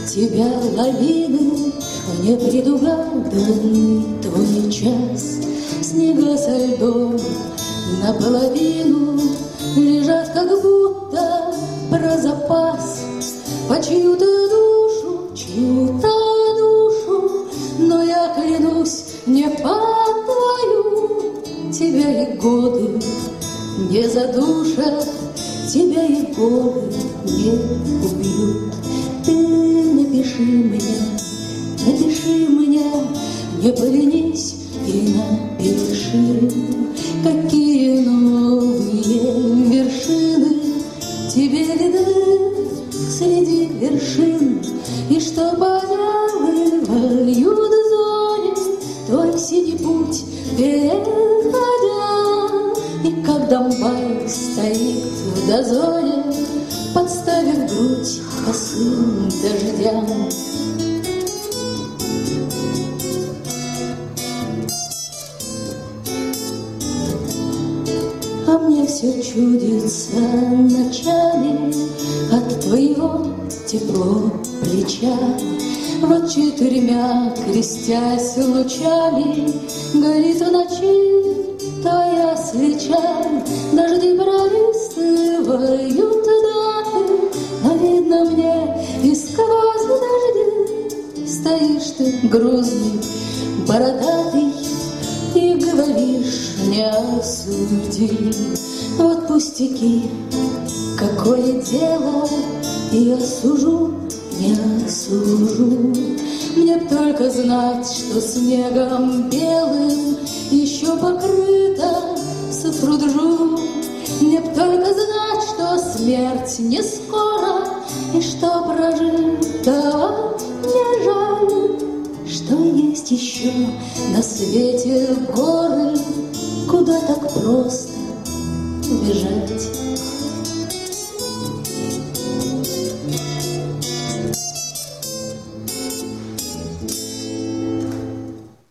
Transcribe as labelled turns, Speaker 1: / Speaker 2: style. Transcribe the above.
Speaker 1: тебя лавины, непредугаданный твой час. Снега со льдом наполовину лежат, как будто про запас, по чью-то душу, чью-то душу. Но я клянусь, не по твою, тебя и годы не задушат, тебя и годы не убьют. Ты напиши мне, не поленись и напиши, какие новые вершины тебе видны среди вершин, и что подявывают зоне твой синий путь переходя. И как Донбай стоит в дозоре, подставив грудь косым дождям. А мне все чудится ночами от твоего тепло плеча. Вот 4 крестясь лучами горит в ночи твоя свеча. Дожди пролистывают даты, но видно мне и сквозь дожди стоишь ты грузный, бородатый, и говоришь: не осуди. Вот пустяки, какое дело, я осужу, не осужу. Мне б только знать, что снегом белым еще покрыта Сафруджу. Мне б только знать, что смерть не скоро, и что прожитого не жаль, что есть еще на свете горы, куда так просто убежать.